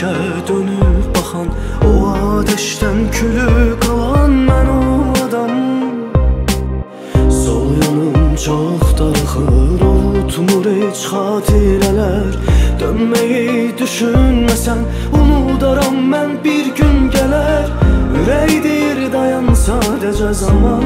Geçmişə dönüb baxan, o ateşdən külü qalan mən o adam. Sol yanım çox darıxır, unutmur heç xatirələr. Dönməyi düşünməsən, unudaram mən bir gün gələr. Ürək deyir dayan sadəcə zaman,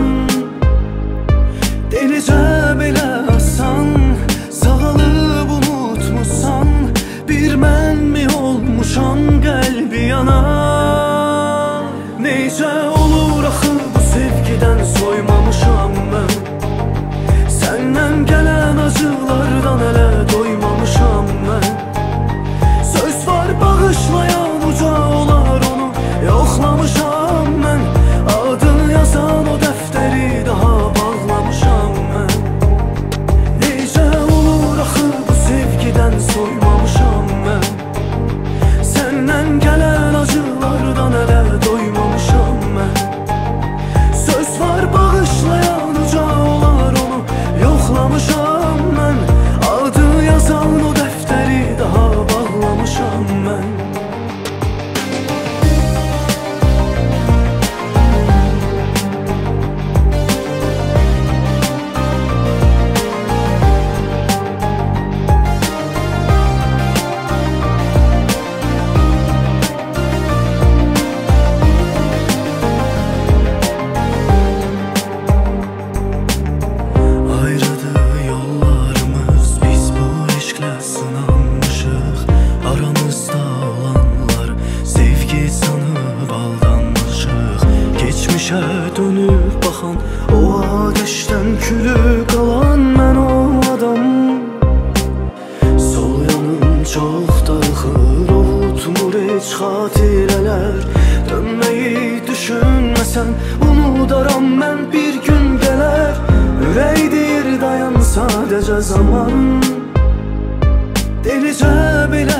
delicə belə asan. Sağalıb unutmuşsan, bir mən mi olmuşam qəlbi yanar. Necə olur axı bu sevgidən soymamışam mən, səndən gələn acılardan hələ doymamışam mən. Söz var bağışlayan uca olar, onu yoxlamışam mən. Adını yazan o dəftəri daha bağlamışam mən. Necə olur axı bu sevgidən soymamışam mən, səndən gələn acılardan hələ doymamışam mən. Söz var bağışlayan uca olar, onu yoxlamışam mən. Adı yazan o dəftəri daha bağlamışam mən. Geçmişə dönüb baxan, o ateşdən külü qalan mən o adam. Sol yanım çox darıxır, unutmur heç xatirələr. Dönməyi düşünməsən, unudaram mən bir gün gələr. Ürək deyir dayan sadəcə zaman, delicə belə